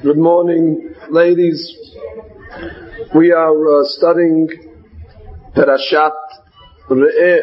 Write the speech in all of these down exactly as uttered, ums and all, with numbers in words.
Good morning, ladies. We are uh, studying Parashat Re'eh.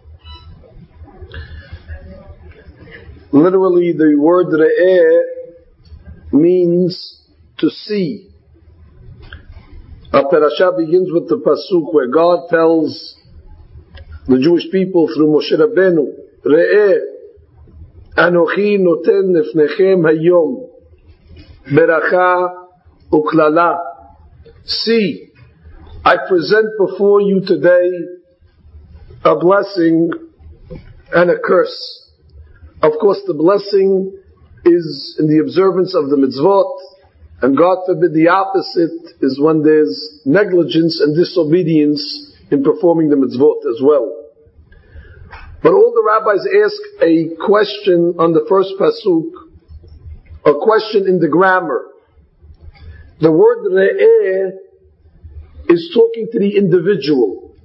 Literally, the word Re'eh means to see. Our parasha begins with the pasuk where God tells the Jewish people through Moshe Rabbeinu, Re'eh, Anochi noten lefnechem hayom, beracha uklala. See, I present before you today a blessing and a curse. Of course, the blessing is in the observance of the mitzvot, and God forbid the opposite is when there's negligence and disobedience in performing the mitzvot as well. But all the rabbis ask a question on the first pasuk, a question in the grammar. The word re'eh is talking to the individual.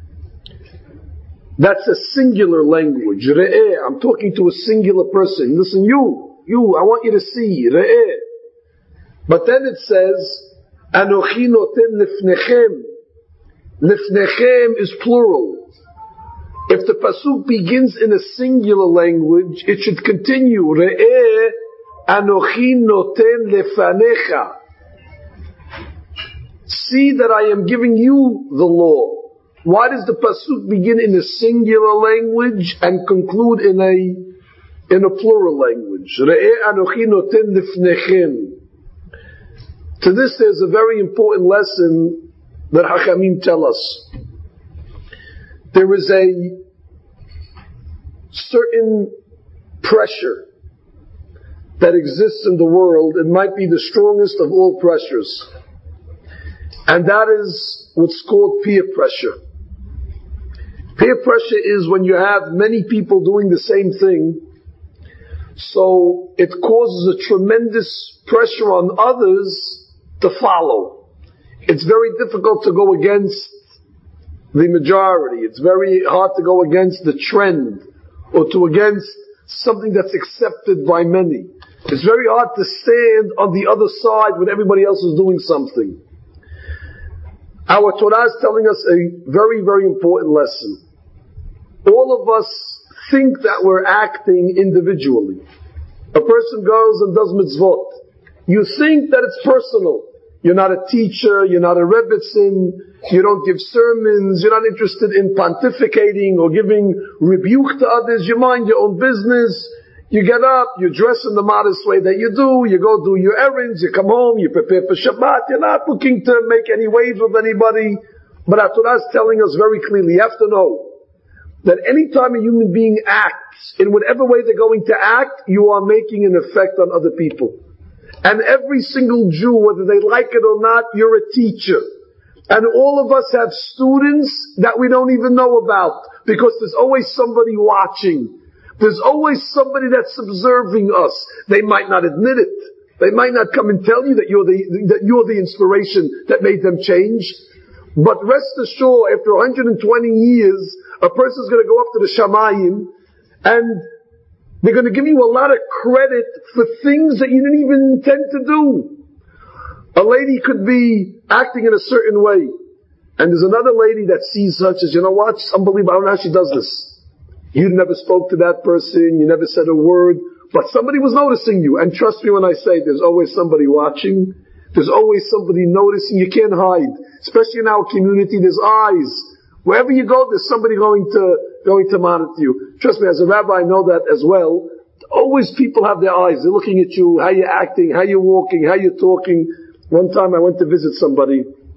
That's a singular language. Re'eh, I'm talking to a singular person. Listen, you, you, I want you to see, re'eh. But then it says, Anochi noten lifnechem. Lifnechem is plural. If the pasuk begins in a singular language, it should continue. Re'eh, Anochi noten lefanecha. See that I am giving you the law. Why does the pasuk begin in a singular language and conclude in a in a plural language? Re'eh, Anochi noten lifnechem. To this, there's a very important lesson that Hachamim tell us. There is a certain pressure that exists in the world. It might be the strongest of all pressures. And that is what's called peer pressure. Peer pressure is when you have many people doing the same thing, so it causes a tremendous pressure on others to follow. It's very difficult to go against the majority. It's very hard to go against the trend or to against something that's accepted by many. It's very hard to stand on the other side when everybody else is doing something. Our Torah is telling us a very, very important lesson. All of us think that we're acting individually. A person goes and does mitzvot. You think that it's personal. You're not a teacher, you're not a rebbitzin, you don't give sermons, you're not interested in pontificating or giving rebuke to others, you mind your own business, you get up, you dress in the modest way that you do, you go do your errands, you come home, you prepare for Shabbat, you're not looking to make any waves with anybody. But our Torah is telling us very clearly, you have to know that any time a human being acts, in whatever way they're going to act, you are making an effect on other people. And every single Jew, whether they like it or not, you're a teacher. And all of us have students that we don't even know about, because there's always somebody watching. There's always somebody that's observing us. They might not admit it. They might not come and tell you that you're the, that you're the inspiration that made them change. But rest assured, after one hundred twenty years, a person's going to go up to the Shamayim and they're going to give you a lot of credit for things that you didn't even intend to do. A lady could be acting in a certain way, and there's another lady that sees her and says, you know what, it's unbelievable, I don't know how she does this. You never spoke to that person, you never said a word, but somebody was noticing you. And trust me when I say there's always somebody watching, there's always somebody noticing, you can't hide. Especially in our community, there's eyes. Wherever you go, there's somebody going to going to monitor you. Trust me, as a rabbi, I know that as well. Always people have their eyes. They're looking at you, how you're acting, how you're walking, how you're talking. One time I went to visit somebody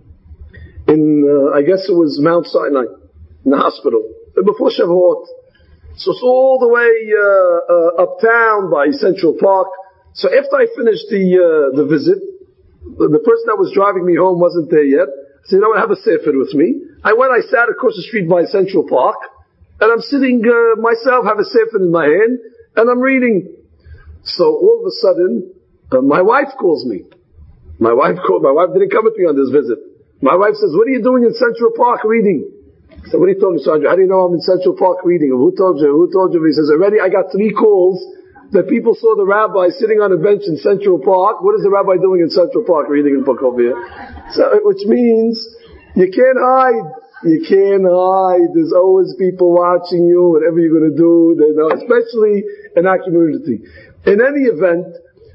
in, uh, I guess it was Mount Sinai, in the hospital, before Shavuot. So it's all the way uh, uh, uptown by Central Park. So after I finished the uh, the visit, the, the person that was driving me home wasn't there yet. I said, you know what, have a sefer with me. I went, I sat across the street by Central Park, and I'm sitting uh, myself, have a sefer in my hand, and I'm reading. So all of a sudden, uh, my wife calls me. My wife called, my wife didn't come with me on this visit. My wife says, what are you doing in Central Park reading? I said, what are you talking, Sandra? How do you know I'm in Central Park reading? Who told you? Who told you? He says, already I got three calls that people saw the rabbi sitting on a bench in Central Park. What is the rabbi doing in Central Park reading a book over here? So, which means you can't hide. You can't hide. There's always people watching you, whatever you're going to do, they know, especially in our community. In any event,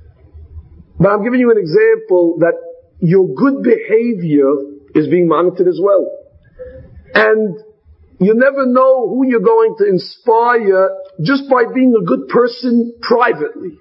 but I'm giving you an example that your good behavior is being monitored as well. And you never know who you're going to inspire just by being a good person privately.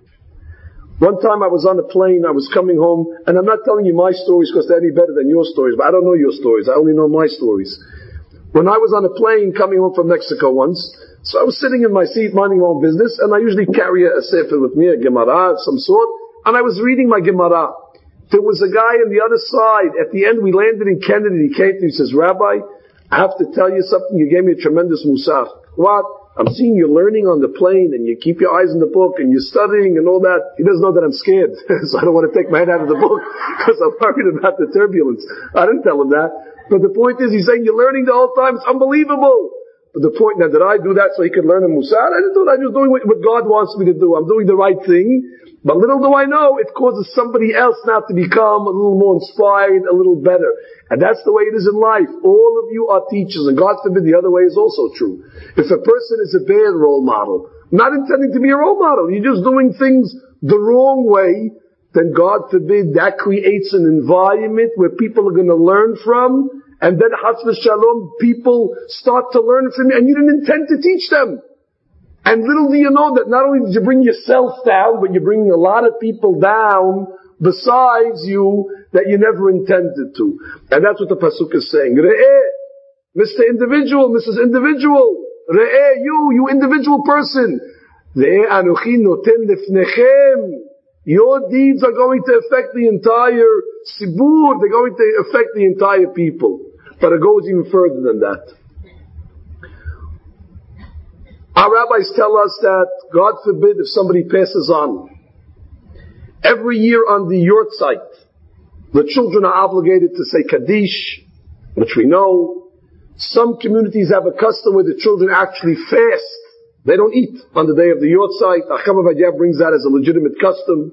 One time I was on a plane, I was coming home, and I'm not telling you my stories because they're any better than your stories, but I don't know your stories, I only know my stories. When I was on a plane coming home from Mexico once, so I was sitting in my seat minding my own business, and I usually carry a, a sefer with me, a Gemara of some sort, and I was reading my Gemara. There was a guy on the other side. At the end, we landed in Kennedy. He came to me, he says, Rabbi, I have to tell you something. You gave me a tremendous musar. What? I'm seeing you learning on the plane, and you keep your eyes in the book, and you're studying and all that. He doesn't know that I'm scared, so I don't want to take my head out of the book, because I'm worried about the turbulence. I didn't tell him that. But the point is, he's saying, you're learning the whole time. It's unbelievable. But the point now, did I do that so he could learn a musar? I didn't do that. I'm just doing what God wants me to do. I'm doing the right thing. But little do I know, it causes somebody else now to become a little more inspired, a little better. And that's the way it is in life. All of you are teachers, and God forbid the other way is also true. If a person is a bad role model, not intending to be a role model, you're just doing things the wrong way, then God forbid that creates an environment where people are going to learn from, and then Chas v'Shalom, people start to learn from you, and you didn't intend to teach them. And little do you know that not only did you bring yourself down, but you're bringing a lot of people down besides you that you never intended to. And that's what the Pasuk is saying. Re'eh, Mister Individual, Missus Individual. Re'eh, you, you individual person. Re'eh anochi noten lefnechem. Your deeds are going to affect the entire Sibur. They're going to affect the entire people. But it goes even further than that. Our rabbis tell us that, God forbid, if somebody passes on, every year on the Yortzeit, the children are obligated to say Kaddish, which we know. Some communities have a custom where the children actually fast. They don't eat on the day of the Yortzeit. Acham Avadia brings that as a legitimate custom.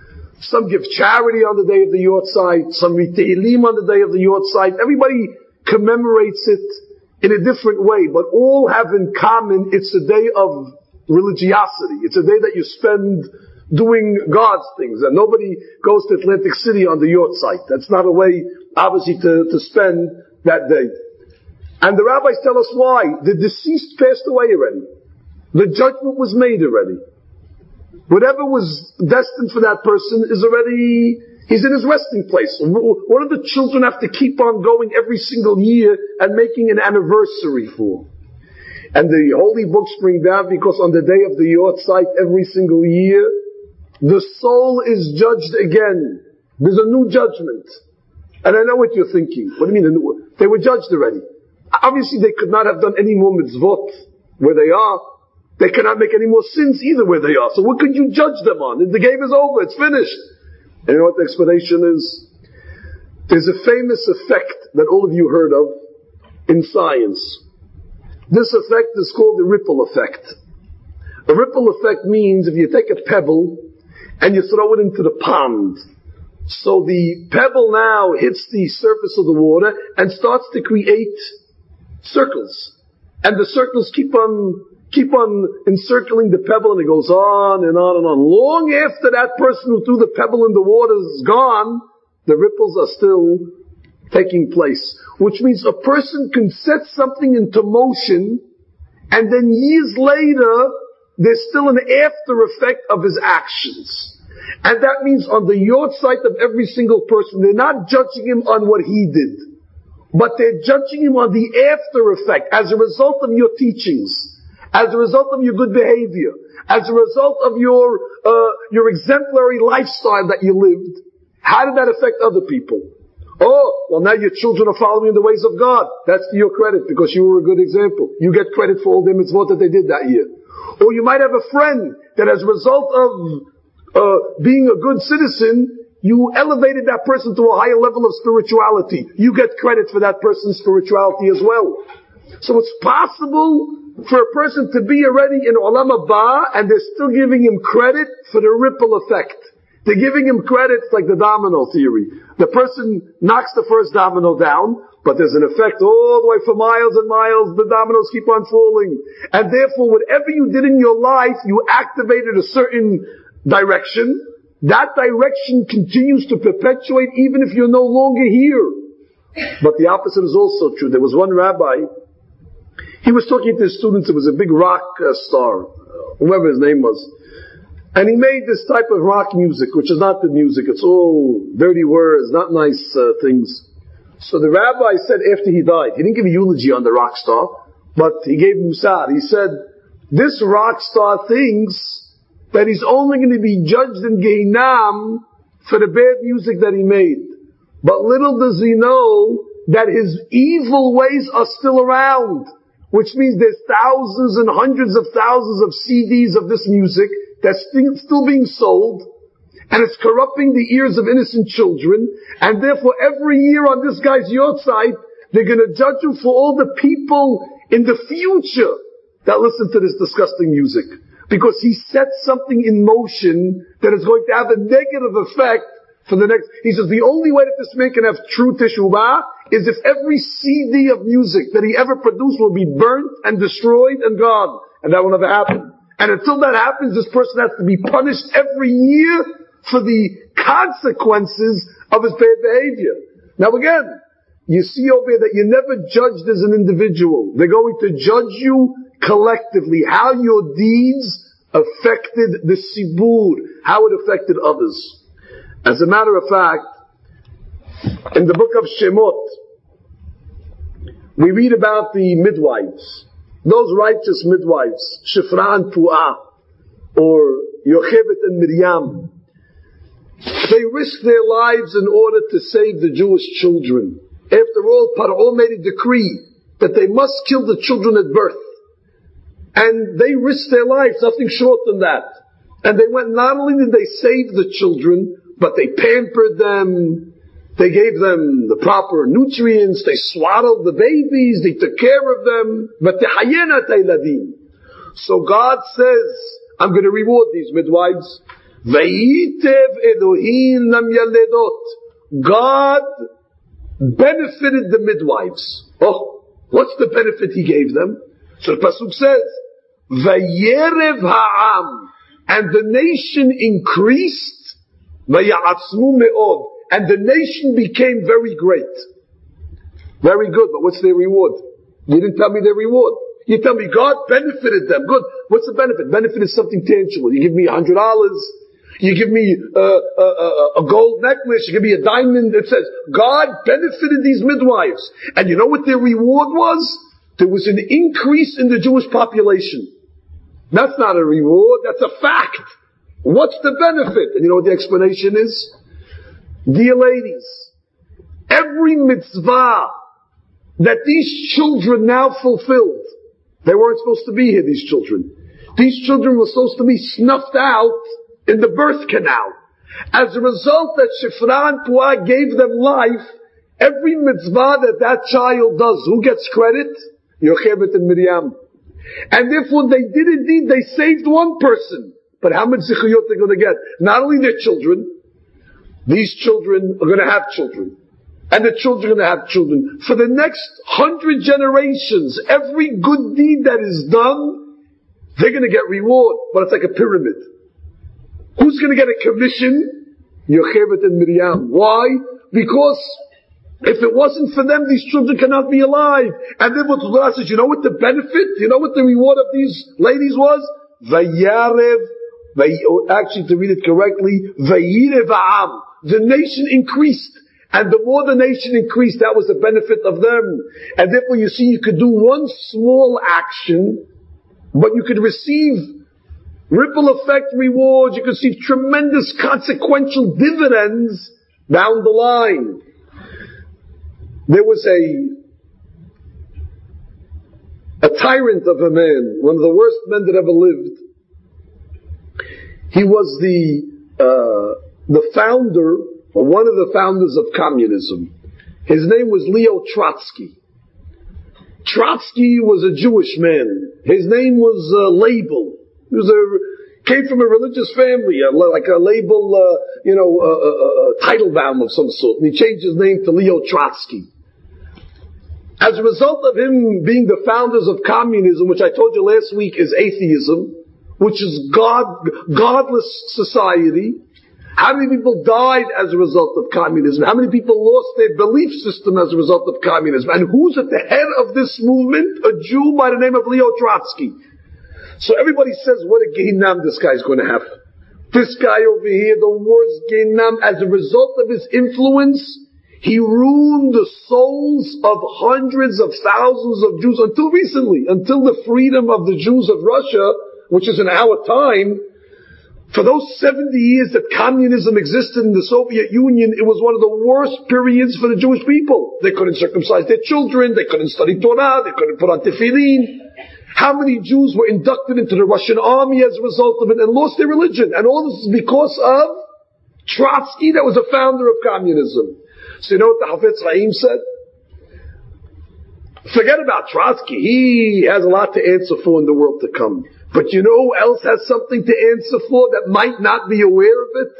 Some give charity on the day of the Yortzeit. Some read Tehillim on the day of the Yortzeit. Everybody commemorates it in a different way, but all have in common, it's a day of religiosity. It's a day that you spend doing God's things, and nobody goes to Atlantic City on the Yortzeit. That's not a way, obviously, to, to spend that day. And the rabbis tell us why. The deceased passed away already. The judgment was made already. Whatever was destined for that person is already, he's in his resting place. What do the children have to keep on going every single year and making an anniversary for? And the holy books bring down, because on the day of the Yortzeit every single year, the soul is judged again. There's a new judgment. And I know what you're thinking. What do you mean a new? They were judged already. Obviously they could not have done any more mitzvot where they are. They cannot make any more sins either where they are. So what could you judge them on? The game is over. It's finished. And you know what the explanation is? There's a famous effect that all of you heard of in science. This effect is called the ripple effect. A ripple effect means if you take a pebble and you throw it into the pond, so the pebble now hits the surface of the water and starts to create circles. And the circles keep on keep on encircling the pebble, and it goes on and on and on. Long after that person who threw the pebble in the water is gone, the ripples are still taking place. Which means a person can set something into motion, and then years later, there's still an after effect of his actions. And that means on the Yortzeit of every single person, they're not judging him on what he did, but they're judging him on the after effect as a result of your teachings, as a result of your good behavior, as a result of your uh, your exemplary lifestyle that you lived. How did that affect other people? Oh, well now your children are following in the ways of God. That's to your credit, because you were a good example. You get credit for all the mitzvot that they did that year. Or you might have a friend that as a result of uh, being a good citizen, you elevated that person to a higher level of spirituality. You get credit for that person's spirituality as well. So it's possible for a person to be already in Olam Haba, and they're still giving him credit for the ripple effect. They're giving him credit like the domino theory. The person knocks the first domino down, but there's an effect all the way for miles and miles. The dominoes keep on falling. And therefore, whatever you did in your life, you activated a certain direction. That direction continues to perpetuate even if you're no longer here. But the opposite is also true. There was one rabbi, he was talking to his students. It was a big rock uh, star, whoever his name was. And he made this type of rock music, which is not good music. It's all dirty words, not nice uh, things. So the rabbi said after he died, he didn't give a eulogy on the rock star, but he gave musar. He said, this rock star thinks that he's only going to be judged in Gehinnom for the bad music that he made. But little does he know that his evil ways are still around, which means there's thousands and hundreds of thousands of C Ds of this music that's still being sold, and it's corrupting the ears of innocent children, and therefore every year on this guy's yahrzeit, they're going to judge him for all the people in the future that listen to this disgusting music. Because he set something in motion that is going to have a negative effect for the next. He says the only way that this man can have true teshuvah is if every C D of music that he ever produced will be burnt and destroyed and gone. And that will never happen. And until that happens, this person has to be punished every year for the consequences of his bad behavior. Now again, you see over here that you're never judged as an individual. They're going to judge you collectively, how your deeds affected the sibur, how it affected others. As a matter of fact, in the book of Shemot, we read about the midwives. Those righteous midwives, Shifra and Pu'ah, or Yocheved and Miriam, they risked their lives in order to save the Jewish children. After all, Paro made a decree that they must kill the children at birth. And they risked their lives, nothing short than that. And they went, not only did they save the children, but they pampered them, they gave them the proper nutrients, they swaddled the babies, they took care of them. So God says, I'm going to reward these midwives. God benefited the midwives. Oh, what's the benefit He gave them? So the pasuk says, Vayerev ha'am, and the nation increased, Vayatzmu me'od, and the nation became very great. Very good, but what's their reward? You didn't tell me their reward. You tell me God benefited them. Good. What's the benefit? Benefit is something tangible. You give me a hundred dollars. You give me uh, a, a, a gold necklace. You give me a diamond. It says God benefited these midwives. And you know what their reward was? There was an increase in the Jewish population. That's not a reward. That's a fact. What's the benefit? And you know what the explanation is? Dear ladies, every mitzvah that these children now fulfilled, they weren't supposed to be here, these children. These children were supposed to be snuffed out in the birth canal. As a result that Shifra and Puah gave them life, every mitzvah that that child does, who gets credit? Yocheved and Miriam. And therefore they did indeed, they saved one person. But how much zichuyot they're going to get? Not only their children, these children are going to have children. And the children are going to have children. For the next hundred generations, every good deed that is done, they're going to get reward. But it's like a pyramid. Who's going to get a commission? Yocheved and Miriam. Why? Because if it wasn't for them, these children cannot be alive. And then what the Torah says, you know what the benefit, you know what the reward of these ladies was? Vayarev, actually to read it correctly, Vayirev ha'am. The nation increased. And the more the nation increased, that was the benefit of them. And therefore you see, you could do one small action, but you could receive ripple effect rewards, you could receive tremendous consequential dividends down the line. There was a a tyrant of a man, one of the worst men that ever lived. He was the uh, the founder, or one of the founders of communism. His name was Leo Trotsky. Trotsky was a Jewish man. His name was uh, Label. He was a, came from a religious family, uh, like a Label, uh, you know, a uh, uh, uh, Teitelbaum of some sort. And he changed his name to Leo Trotsky. As a result of him being the founders of communism, which I told you last week is atheism, which is God, godless society, how many people died as a result of communism? How many people lost their belief system as a result of communism? And who's at the head of this movement? A Jew by the name of Leo Trotsky. So everybody says, what a Gehinam this guy's going to have. This guy over here, the worst Gehinam, as a result of his influence, he ruined the souls of hundreds of thousands of Jews until recently, until the freedom of the Jews of Russia, which is in our time. For those seventy years that communism existed in the Soviet Union, it was one of the worst periods for the Jewish people. They couldn't circumcise their children, they couldn't study Torah, they couldn't put on tefillin. How many Jews were inducted into the Russian army as a result of it and lost their religion? And all this is because of Trotsky, that was a founder of communism. So you know what the Hafetz Chaim said? Forget about Trotsky. He has a lot to answer for in the world to come. But you know who else has something to answer for that might not be aware of it?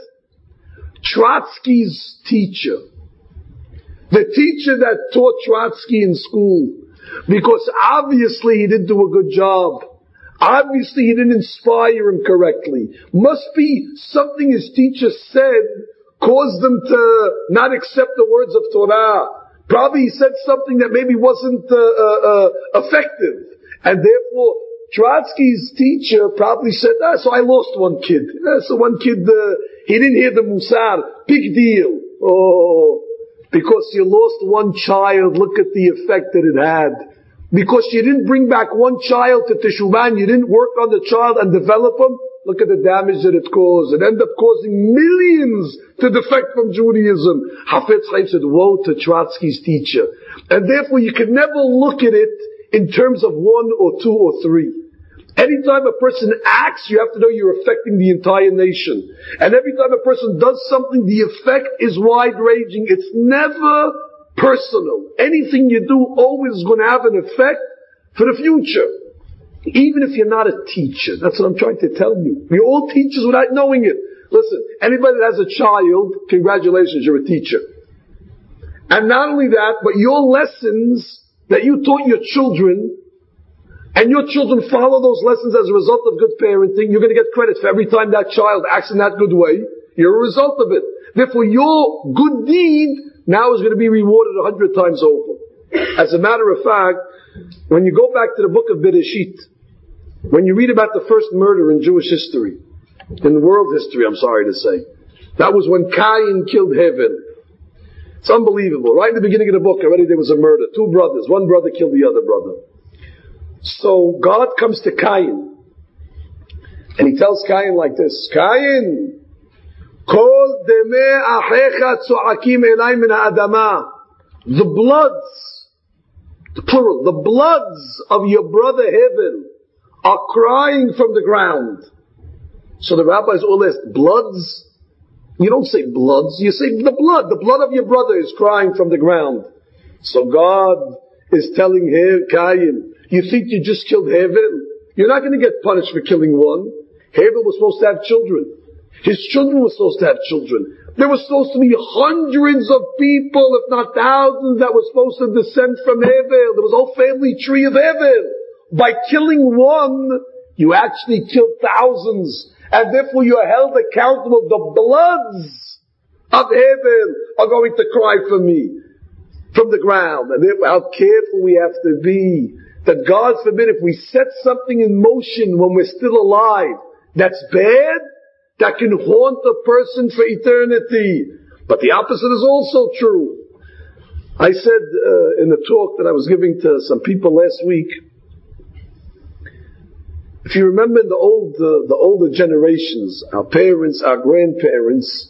Trotsky's teacher. The teacher that taught Trotsky in school. Because obviously he didn't do a good job. Obviously he didn't inspire him correctly. Must be something his teacher said caused them to not accept the words of Torah. Probably he said something that maybe wasn't uh, uh, uh, effective. And therefore, Trotsky's teacher probably said, ah, so I lost one kid. Ah, so one kid, uh, he didn't hear the Musar. Big deal. Oh, because you lost one child, look at the effect that it had. Because you didn't bring back one child to Teshuvah, you didn't work on the child and develop him, look at the damage that it caused. It ended up causing millions to defect from Judaism. Hafetz Chaim said, woe to Trotsky's teacher. And therefore you can never look at it in terms of one or two or three. Anytime a person acts, you have to know you're affecting the entire nation. And every time a person does something, the effect is wide-ranging. It's never personal. Anything you do always is going to have an effect for the future. Even if you're not a teacher. That's what I'm trying to tell you. We're all teachers without knowing it. Listen, anybody that has a child, congratulations, you're a teacher. And not only that, but your lessons that you taught your children, and your children follow those lessons as a result of good parenting, you're going to get credit for every time that child acts in that good way. You're a result of it. Therefore, your good deed now is going to be rewarded a hundred times over. As a matter of fact, when you go back to the book of Bereshit, when you read about the first murder in Jewish history, in world history, I'm sorry to say, that was when Cain killed Hevel. It's unbelievable. Right in the beginning of the book, already there was a murder. Two brothers. One brother killed the other brother. So God comes to Cain, and he tells Cain like this, Cain, Kol demei achecha tzoakim elai min ha'adama. The bloods, the plural, the bloods of your brother Hevel are crying from the ground. So the rabbis all asked, bloods? You don't say bloods, you say the blood. The blood of your brother is crying from the ground. So God is telling him, Cain, you think you just killed Hevel? You're not going to get punished for killing one. Hevel was supposed to have children. His children were supposed to have children. There were supposed to be hundreds of people, if not thousands, that were supposed to descend from Hevel. There was a whole family tree of Hevel. By killing one, you actually killed thousands. And therefore you are held accountable. The bloods of Hevel are going to cry for me from the ground. And therefore how careful we have to be. That God forbid if we set something in motion when we're still alive, that's bad, that can haunt a person for eternity. But the opposite is also true. I said uh, in the talk that I was giving to some people last week, if you remember the old, uh, the older generations, our parents, our grandparents,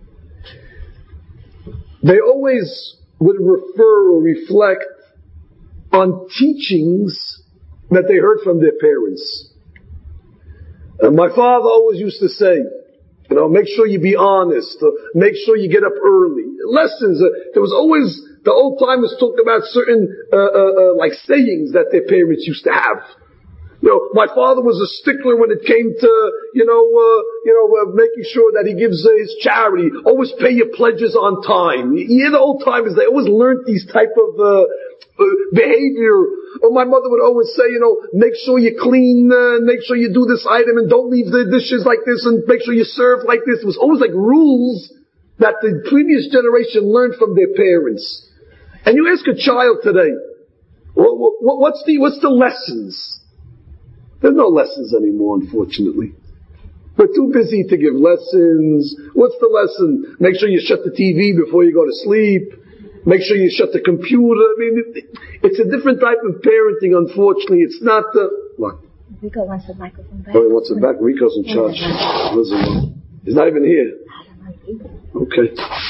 they always would refer or reflect on teachings that they heard from their parents. And my father always used to say, You know, make sure you be honest. Make sure you get up early. Lessons. Uh, there was always, the old timers talked about certain, uh, uh, uh, like sayings that their parents used to have. You know, my father was a stickler when it came to, you know, uh, you know, uh, making sure that he gives uh, his charity. Always pay your pledges on time. You hear the old timers, they always learned these type of, uh, uh, behavior. Or my mother would always say, you know, make sure you clean, uh, make sure you do this item and don't leave the dishes like this and make sure you serve like this. It was always like rules that the previous generation learned from their parents. And you ask a child today, what, what, what's the, what's the lessons? There's no lessons anymore, unfortunately. We're too busy to give lessons. What's the lesson? Make sure you shut the T V before you go to sleep. Make sure you shut the computer. I mean, it, it's a different type of parenting, unfortunately. It's not the... What? Rico wants the microphone back. Oh, he wants it back? Rico's in charge. Listen, he's not even here. Okay.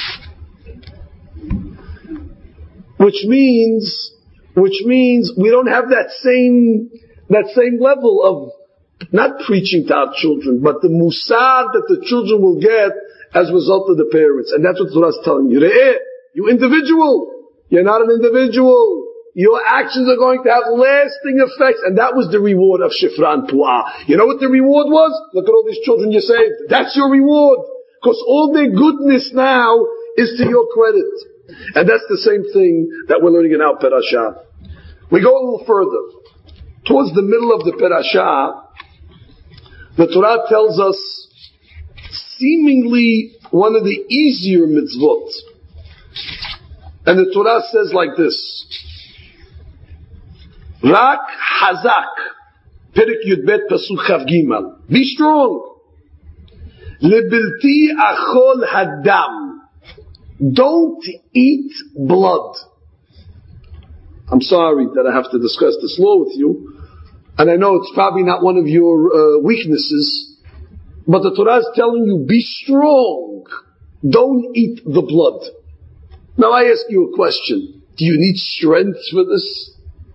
Which means, which means we don't have that same... that same level of not preaching to our children, but the musad that the children will get as a result of the parents. And that's what the Torah is telling you. You individual. You're not an individual. Your actions are going to have lasting effects. And that was the reward of Shifran Pu'ah. You know what the reward was? Look at all these children you saved. That's your reward. Because all their goodness now is to your credit. And that's the same thing that we're learning in our Parashah. We go a little further. Towards the middle of the Parashah, the Torah tells us seemingly one of the easier mitzvot. And the Torah says like this, Rak Hazak, Perek Yudbet Pasuk Chav Gimal. Be strong. Lebilti Achol Hadam. Don't eat blood. I'm sorry that I have to discuss this law with you. And I know it's probably not one of your uh, weaknesses, but the Torah is telling you, be strong. Don't eat the blood. Now I ask you a question. Do you need strength for this?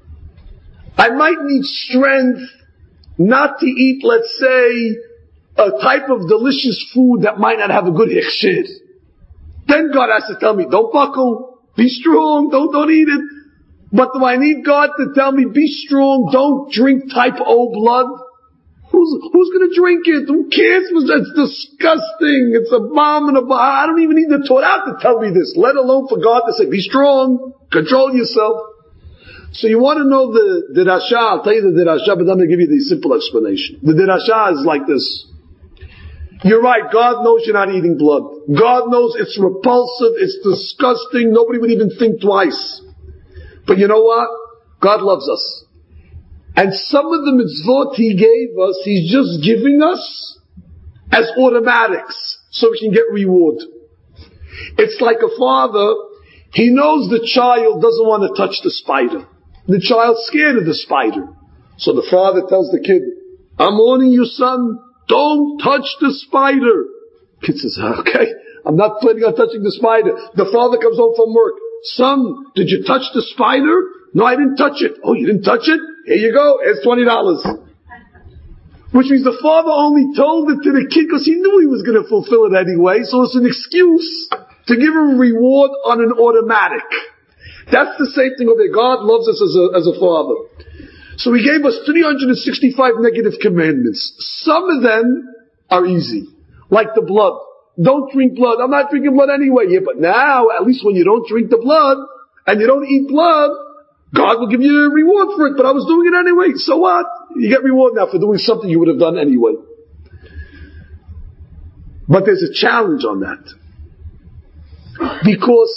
I might need strength not to eat, let's say, a type of delicious food that might not have a good hechsher. Then God has to tell me, don't buckle, be strong, don't, don't eat it. But do I need God to tell me, be strong, don't drink type O blood? Who's, who's gonna drink it? Who cares? It's disgusting. It's abominable. I don't even need the Torah to tell me this, let alone for God to say, be strong, control yourself. So you want to know the, the Dirasha, I'll tell you the Dirasha, but I'm going to give you the simple explanation. The Dirasha is like this. You're right, God knows you're not eating blood. God knows it's repulsive, it's disgusting, nobody would even think twice. But you know what? God loves us. And some of the mitzvot He gave us, He's just giving us as automatics, so we can get reward. It's like a father, he knows the child doesn't want to touch the spider. The child's scared of the spider. So the father tells the kid, I'm warning you, son, don't touch the spider. Kid says, okay, I'm not planning on touching the spider. The father comes home from work. Son, did you touch the spider? No, I didn't touch it. Oh, you didn't touch it? Here you go. Here's twenty dollars. Which means the father only told it to the kid because he knew he was going to fulfill it anyway. So it's an excuse to give him a reward on an automatic. That's the same thing over there. God loves us as a, as a father. So He gave us three hundred sixty-five negative commandments. Some of them are easy. Like the blood. Don't drink blood. I'm not drinking blood anyway. Yeah, but now, at least when you don't drink the blood, and you don't eat blood, God will give you a reward for it. But I was doing it anyway. So what? You get reward now for doing something you would have done anyway. But there's a challenge on that. Because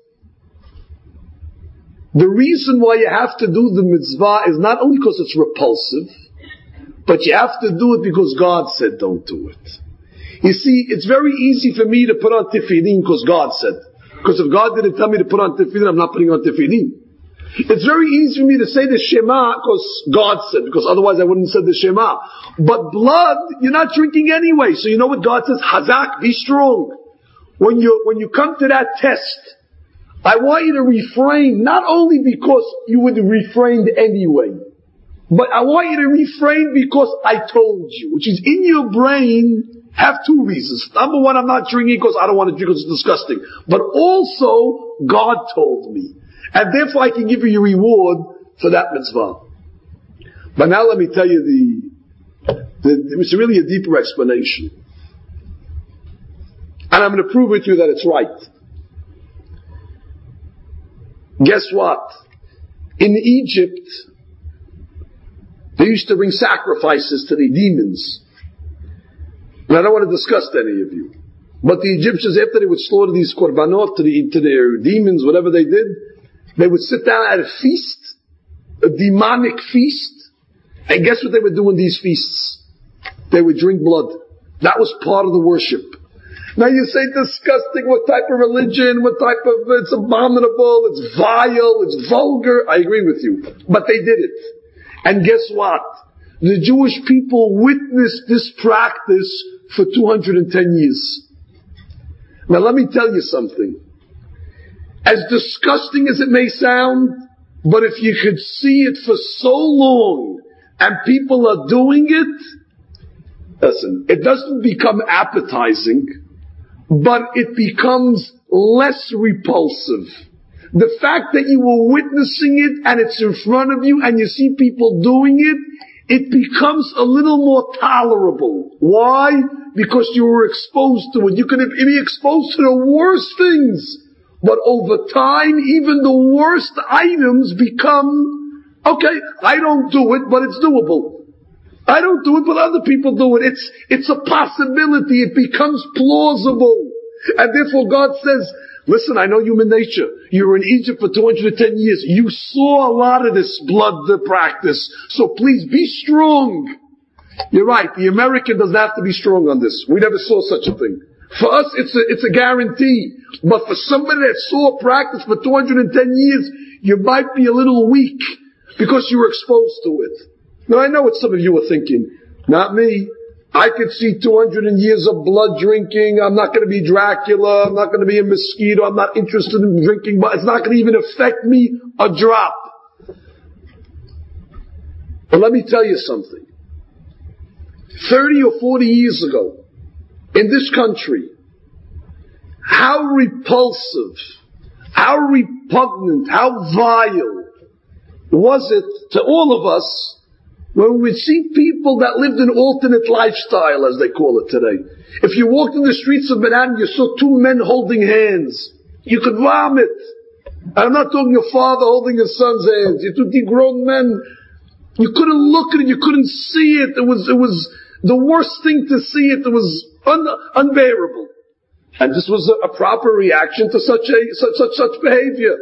the reason why you have to do the mitzvah is not only because it's repulsive, but you have to do it because God said don't do it. You see, it's very easy for me to put on tefillin because God said. Because if God didn't tell me to put on tefillin, I'm not putting on tefillin. It's very easy for me to say the Shema because God said, because otherwise I wouldn't have said the Shema. But blood, you're not drinking anyway. So you know what God says? Hazak, be strong. When you, when you come to that test, I want you to refrain, not only because you would have refrained anyway, but I want you to refrain because I told you, which is in your brain, have two reasons. Number one, I'm not drinking because I don't want to drink because it's disgusting. But also, God told me. And therefore I can give you your reward for that mitzvah. But now let me tell you the, the it was really a deeper explanation. And I'm going to prove with you that it's right. Guess what? In Egypt, they used to bring sacrifices to the demons. And I don't want to discuss to any of you. But the Egyptians, after they would slaughter these korbanot to, the, to their demons, whatever they did, they would sit down at a feast, a demonic feast, and guess what they would do in these feasts? They would drink blood. That was part of the worship. Now you say disgusting, what type of religion, what type of, it's abominable, it's vile, it's vulgar. I agree with you. But they did it. And guess what? The Jewish people witnessed this practice for two hundred ten years. Now let me tell you something. As disgusting as it may sound, but if you could see it for so long, and people are doing it, listen, it doesn't become appetizing, but it becomes less repulsive. The fact that you were witnessing it and it's in front of you and you see people doing it, it becomes a little more tolerable. Why? Because you were exposed to it. You can be exposed to the worst things. But over time, even the worst items become, okay, I don't do it, but it's doable. I don't do it, but other people do it. It's, it's a possibility. It becomes plausible. And therefore God says, listen, I know human nature. You were in Egypt for two hundred ten years. You saw a lot of this blood practice. So please be strong. You're right. The American doesn't have to be strong on this. We never saw such a thing. For us, it's a, it's a guarantee. But for somebody that saw practice for two hundred ten years, you might be a little weak because you were exposed to it. Now I know what some of you are thinking. Not me. I could see two hundred years of blood drinking. I'm not going to be Dracula. I'm not going to be a mosquito. I'm not interested in drinking, but it's not going to even affect me a drop. But let me tell you something. thirty or forty years ago, in this country, how repulsive, how repugnant, how vile was it to all of us when we would see people that lived an alternate lifestyle, as they call it today. If you walked in the streets of Manhattan, you saw two men holding hands. You could vomit. And I'm not talking your father holding his son's hands. You two grown men. You couldn't look at it. You couldn't see it. It was, it was the worst thing to see it. It was un, unbearable. And this was a, a proper reaction to such a, such, such, such behavior.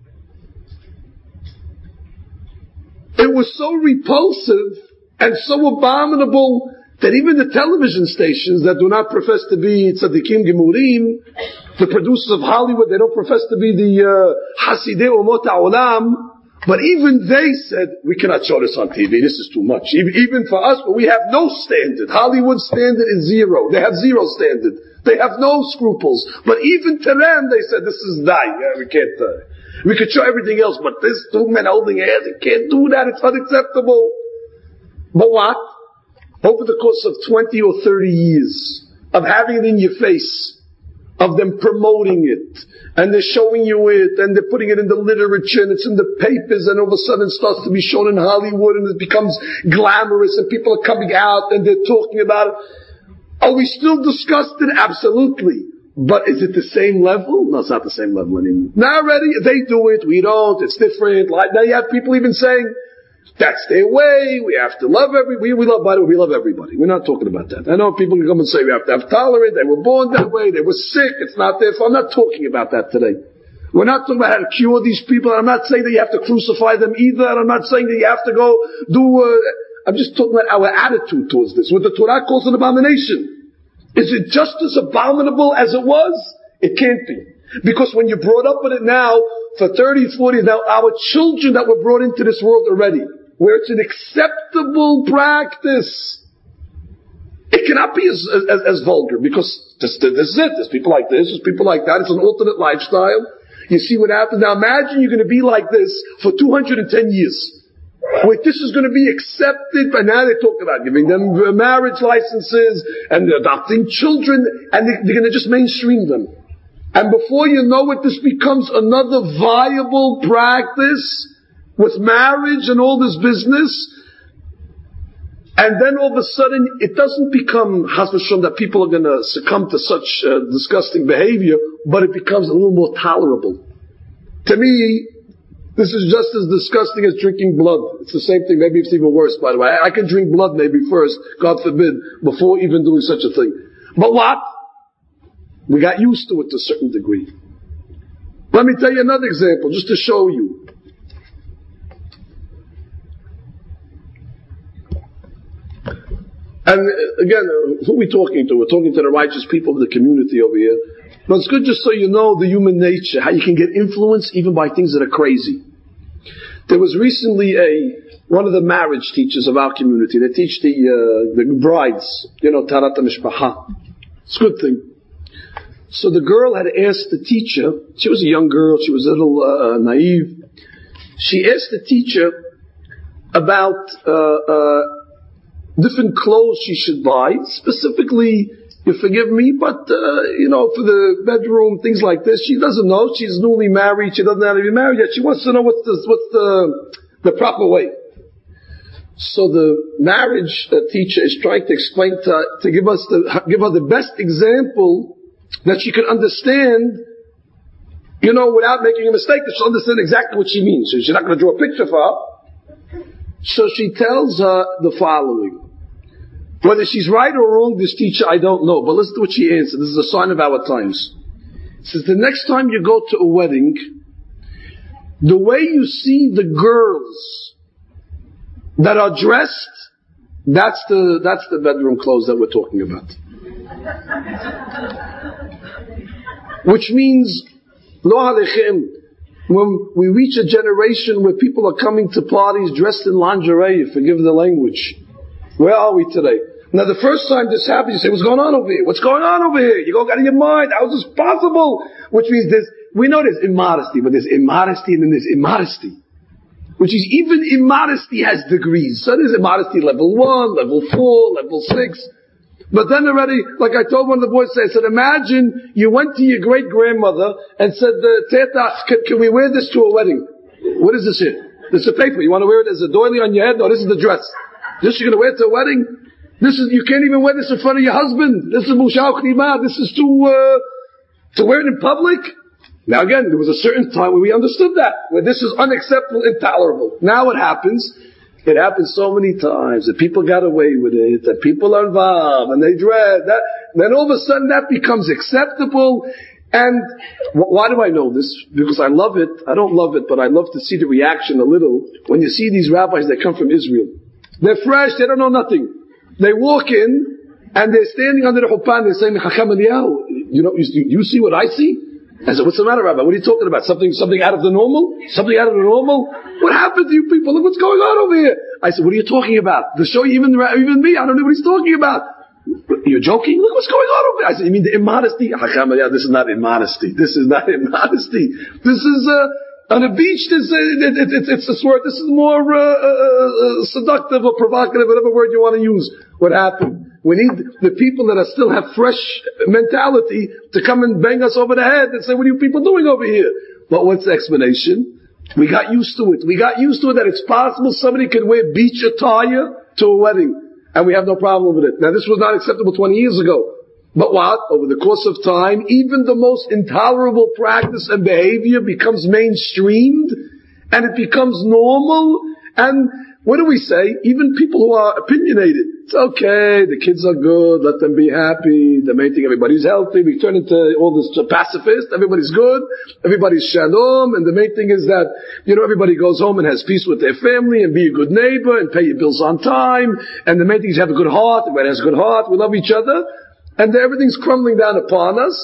It was so repulsive and so abominable that even the television stations that do not profess to be tzaddikim gemurim, the producers of Hollywood, they don't profess to be the uh, Hasidei Umot HaOlam, but even they said, we cannot show this on T V, this is too much. Even, even for us, but we have no standard. Hollywood's standard is zero. They have zero standard. They have no scruples. But even to them, they said, this is die. Yeah, we can't... Uh, We could show everything else, but this two men holding hands, you can't do that, it's unacceptable. But what? Over the course of twenty or thirty years of having it in your face, of them promoting it, and they're showing you it, and they're putting it in the literature, and it's in the papers, and all of a sudden it starts to be shown in Hollywood, and it becomes glamorous, and people are coming out, and they're talking about it. Are we still disgusted? Absolutely. But is it the same level? No, it's not the same level anymore. Now already, they do it, we don't, it's different. Like, now you have people even saying, that's their way, we have to love every, we, we love, by the way, we love everybody. We're not talking about that. I know people can come and say we have to have tolerance, they were born that way, they were sick, it's not their fault. I'm not talking about that today. We're not talking about how to cure these people, I'm not saying that you have to crucify them either, and I'm not saying that you have to go do, uh, I'm just talking about our attitude towards this. What the Torah calls an abomination. Is it just as abominable as it was? It can't be. Because when you're brought up with it now, for thirty, forty, now our children that were brought into this world already, where it's an acceptable practice, it cannot be as, as, as vulgar, because this, this is it. There's people like this, there's people like that, it's an alternate lifestyle. You see what happens? Now imagine you're going to be like this for two hundred ten years. Wait, this is going to be accepted, and now they talk about giving them marriage licenses and adopting children, and they're going to just mainstream them. And before you know it, this becomes another viable practice with marriage and all this business. And then all of a sudden, it doesn't become Chas v'Shalom that people are going to succumb to such uh, disgusting behavior, but it becomes a little more tolerable. To me, this is just as disgusting as drinking blood. It's the same thing. Maybe it's even worse, by the way. I, I can drink blood maybe first, God forbid, before even doing such a thing. But what? We got used to it to a certain degree. Let me tell you another example, just to show you. And again, who are we talking to? We're talking to the righteous people of the community over here. But it's good just so you know the human nature, how you can get influenced even by things that are crazy. There was recently a, one of the marriage teachers of our community. They teach the, uh, the brides, you know, Tarat HaMishpacha. It's a good thing. So the girl had asked the teacher, she was a young girl, she was a little, uh, naive. She asked the teacher about, uh, uh, different clothes she should buy, specifically, you forgive me, but, uh, you know, for the bedroom, things like this. She doesn't know. She's newly married. She doesn't know how to be married yet. She wants to know what's the, what's the, the proper way. So the marriage uh, teacher is trying to explain to, to give us the, give her the best example that she could understand, you know, without making a mistake, that she'll understand exactly what she means. So she's not going to draw a picture for her. So she tells her the following. Whether she's right or wrong, this teacher, I don't know. But listen to what she answered. This is a sign of our times. It says, the next time you go to a wedding, the way you see the girls that are dressed, that's the, that's the bedroom clothes that we're talking about. Which means, lo alechem, when we reach a generation where people are coming to parties dressed in lingerie, forgive the language. Where are we today? Now the first time this happens, you say, what's going on over here? What's going on over here? You go out of your mind. How is this possible? Which means there's, we know there's immodesty, but there's immodesty and then there's immodesty. Which is even immodesty has degrees. So there's immodesty level one, level four, level six. But then already, like I told one of the boys, I said, imagine you went to your great grandmother and said, Teta, can, can we wear this to a wedding? What is this here? This is a paper. You want to wear it as a doily on your head? No, this is the dress. This you're going to wear to a wedding? This is, you can't even wear this in front of your husband. This is Mushao Khima. This is to, uh, to wear it in public. Now again, there was a certain time where we understood that, where this is unacceptable, intolerable. Now what happens? It happens so many times that people got away with it, that people are involved, and they dread that. Then all of a sudden that becomes acceptable. And wh- why do I know this? Because I love it. I don't love it, but I love to see the reaction a little when you see these rabbis that come from Israel. They're fresh, they don't know nothing. They walk in, and they're standing under the chuppah, and they're saying, Chacham Eliyahu, you know, you, you see what I see? I said, what's the matter, Rabbi? What are you talking about? Something, something out of the normal? Something out of the normal? What happened to you people? Look what's going on over here. I said, what are you talking about? To show you even, even me, I don't know what he's talking about. You're joking? Look what's going on over here. I said, you mean the immodesty? Chacham Eliyahu, this is not immodesty. This is not immodesty. This is, uh, on a beach, this, uh, it, it, it, it's a word, this is more, uh, uh, seductive or provocative, whatever word you want to use. What happened? We need the people that are still have fresh mentality to come and bang us over the head and say, what are you people doing over here? But what's the explanation? We got used to it. We got used to it that it's possible somebody can wear beach attire to a wedding. And we have no problem with it. Now this was not acceptable twenty years ago. But what? Over the course of time, even the most intolerable practice and behavior becomes mainstreamed, and it becomes normal, and what do we say? Even people who are opinionated, it's okay, the kids are good, let them be happy, the main thing, everybody's healthy, we turn into all this pacifist, everybody's good, everybody's shalom, and the main thing is that, you know, everybody goes home and has peace with their family, and be a good neighbor, and pay your bills on time, and the main thing is have a good heart, everybody has a good heart, we love each other, and everything's crumbling down upon us.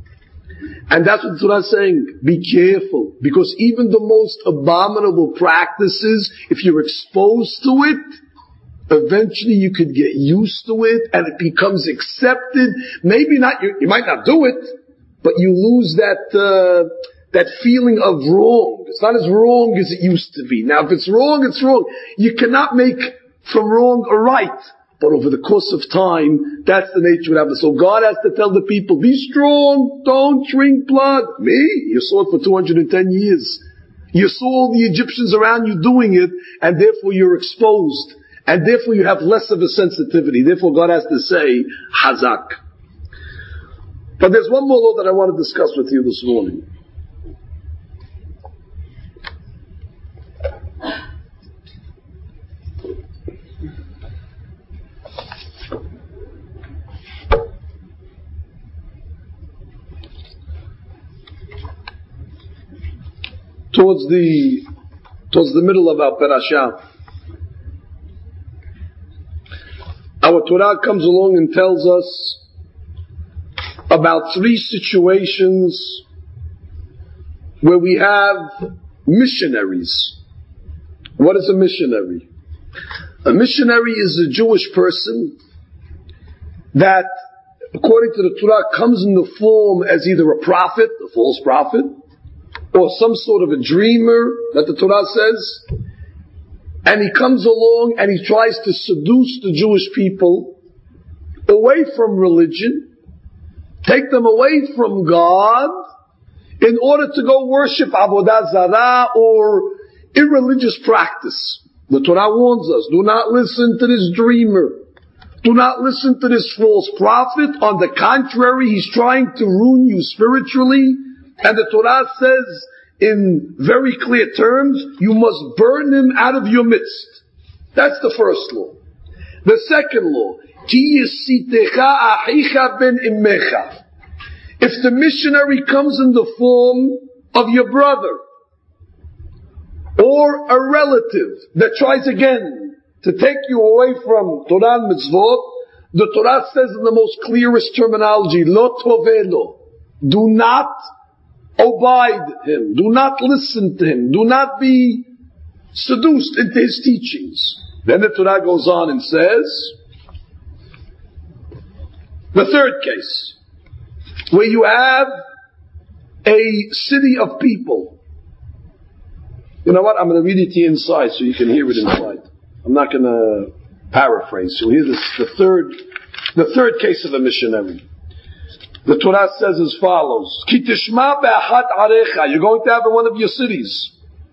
And that's what Torah is saying. Be careful. Because even the most abominable practices, if you're exposed to it, eventually you could get used to it and it becomes accepted. Maybe not, you, you might not do it, but you lose that, uh, that feeling of wrong. It's not as wrong as it used to be. Now, if it's wrong, it's wrong. You cannot make from wrong a right. But over the course of time, that's the nature of it. So God has to tell the people, be strong, don't drink blood. Me? You saw it for two hundred ten years. You saw all the Egyptians around you doing it, and therefore you're exposed. And therefore you have less of a sensitivity. Therefore God has to say, Hazak. But there's one more law that I want to discuss with you this morning. Towards the, towards the middle of our parasha, our Torah comes along and tells us about three situations where we have missionaries. What is a missionary? A missionary is a Jewish person that, according to the Torah, comes in the form as either a prophet, a false prophet, or some sort of a dreamer that the Torah says, and he comes along and he tries to seduce the Jewish people away from religion, take them away from God, in order to go worship Avodah Zarah or irreligious practice. The Torah warns us, do not listen to this dreamer. Do not listen to this false prophet. On the contrary, he's trying to ruin you spiritually. And the Torah says in very clear terms, you must burn him out of your midst. That's the first law. The second law, Ki yisitecha achicha ben immecha. If the missionary comes in the form of your brother, or a relative that tries again to take you away from Torah and mitzvot, the Torah says in the most clearest terminology, lo tovelo, do not abide him. Do not listen to him. Do not be seduced into his teachings. Then the Torah goes on and says, the third case, where you have a city of people. You know what? I'm going to read it to you inside so you can hear it inside. I'm not going to paraphrase. So here's the third, the third case of a missionary. The Torah says as follows, Ki tishma be'achat arecha, you're going to have in one of your cities.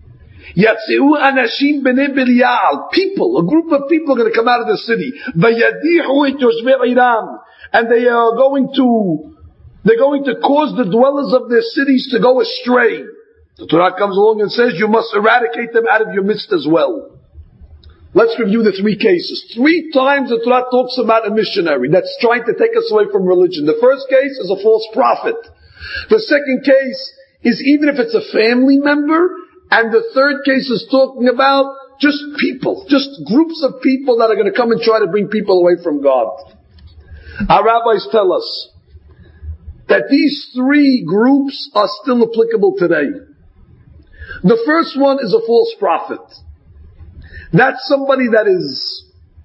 Yatzeu anashim b'nei Belial, people, a group of people are going to come out of the city. Vayadihu et yoshvei iram, and they are going to, they're going to cause the dwellers of their cities to go astray. The Torah comes along and says you must eradicate them out of your midst as well. Let's review the three cases. Three times the Torah talks about a missionary that's trying to take us away from religion. The first case is a false prophet. The second case is even if it's a family member. And the third case is talking about just people, just groups of people that are going to come and try to bring people away from God. Our rabbis tell us that these three groups are still applicable today. The first one is a false prophet. That's somebody that is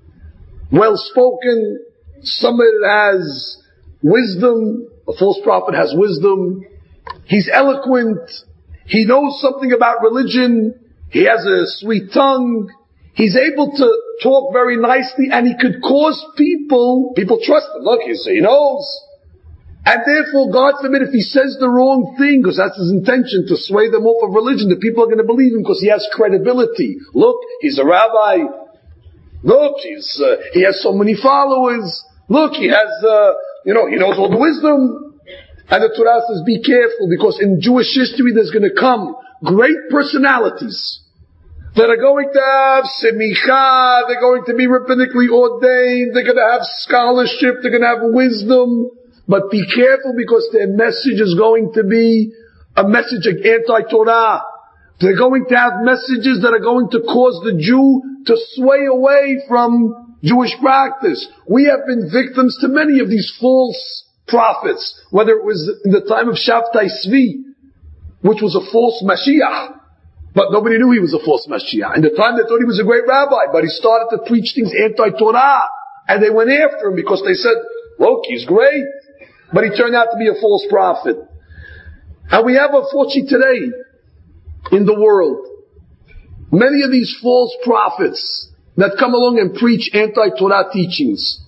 well-spoken, somebody that has wisdom. A false prophet has wisdom. He's eloquent. He knows something about religion. He has a sweet tongue. He's able to talk very nicely, and he could cause people, people trust him. Look, you see, he knows. And therefore, God forbid, if he says the wrong thing, because that's his intention, to sway them off of religion, the people are going to believe him because he has credibility. Look, he's a rabbi. Look, he's, uh, he has so many followers. Look, he has, uh, you know, he knows all the wisdom. And the Torah says, be careful, because in Jewish history there's going to come great personalities that are going to have semicha, they're going to be rabbinically ordained, they're going to have scholarship, they're going to have wisdom. But be careful, because their message is going to be a message of anti-Torah. They're going to have messages that are going to cause the Jew to sway away from Jewish practice. We have been victims to many of these false prophets, whether it was in the time of Shabtai Tzvi, which was a false Mashiach, but nobody knew he was a false Mashiach. In the time they thought he was a great rabbi, but he started to preach things anti-Torah, and they went after him because they said, look, he's great. But he turned out to be a false prophet. And we have, unfortunately, today in the world, many of these false prophets that come along and preach anti-Torah teachings.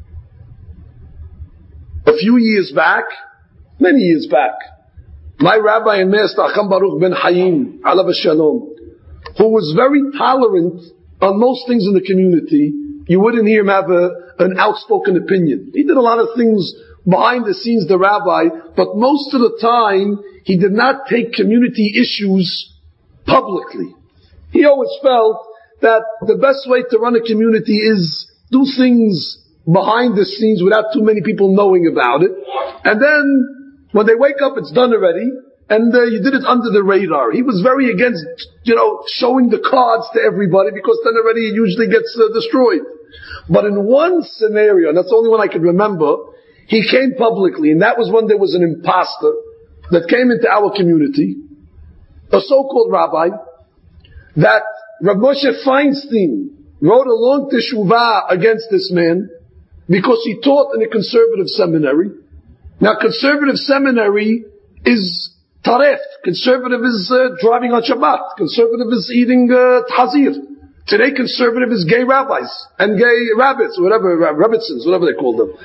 A few years back, many years back, my rabbi and master, Acham Baruch ben Hayim, alav shalom, who was very tolerant on most things in the community, you wouldn't hear him have a, an outspoken opinion. He did a lot of things behind the scenes, the rabbi, but most of the time, he did not take community issues publicly. He always felt that the best way to run a community is do things behind the scenes without too many people knowing about it. And then, when they wake up, it's done already, and uh, you did it under the radar. He was very against, you know, showing the cards to everybody, because then already it usually gets uh, destroyed. But in one scenario, and that's the only one I can remember, he came publicly, and that was when there was an imposter that came into our community, a so-called rabbi, that Rav Moshe Feinstein wrote a long teshuvah against this man because he taught in a conservative seminary. Now, conservative seminary is taref. Conservative is uh, driving on Shabbat. Conservative is eating uh, tahazir. Today, conservative is gay rabbis and gay rabbits, whatever, rabbitzins, whatever they call them.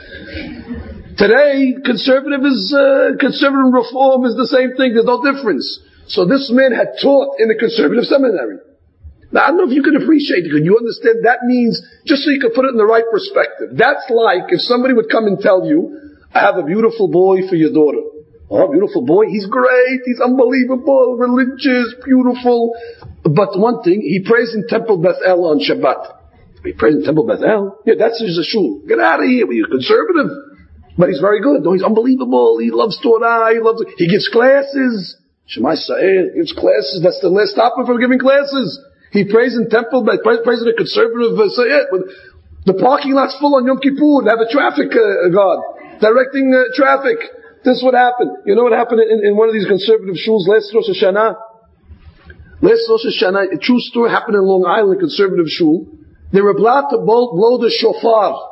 Today, conservative is, uh, conservative reform is the same thing. There's no difference. So this man had taught in a conservative seminary. Now, I don't know if you can appreciate it. Can you understand? That means, just so you can put it in the right perspective, that's like if somebody would come and tell you, I have a beautiful boy for your daughter. Oh, beautiful boy. He's great. He's unbelievable, religious, beautiful. But one thing, he prays in Temple Beth El on Shabbat. He prays in Temple Beth El? Yeah, that's his shul. Get out of here. You're conservative. But he's very good. No, he's unbelievable. He loves Torah. He loves, he gives classes. Shemai Sa'ir gives classes. That's the last topic for giving classes. He prays in Temple Beth, prays, prays in a conservative uh, Sa'ir. The parking lot's full on Yom Kippur. They have a traffic uh, guard directing uh, traffic. This is what happened. You know what happened in, in one of these conservative shuls last Rosh Hashanah? Last Rosh Hashanah, a true story happened in Long Island, a conservative shul. They were allowed to blow, blow the shofar.